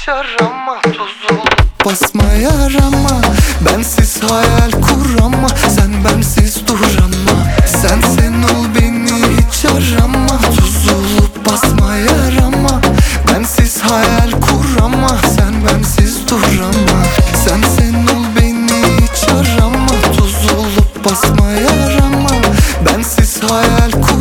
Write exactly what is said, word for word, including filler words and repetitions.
hiç arama, tuz olup basma yarama. Bensiz hayal kur ama sen bensiz durama. Sen sen ol beni hiç arama, tuz olup basma yarama. Bensiz hayal kur ama sen bensiz durama. Sen sen ol beni hiç arama, tuz olup basma yarama. Bensiz hayal kur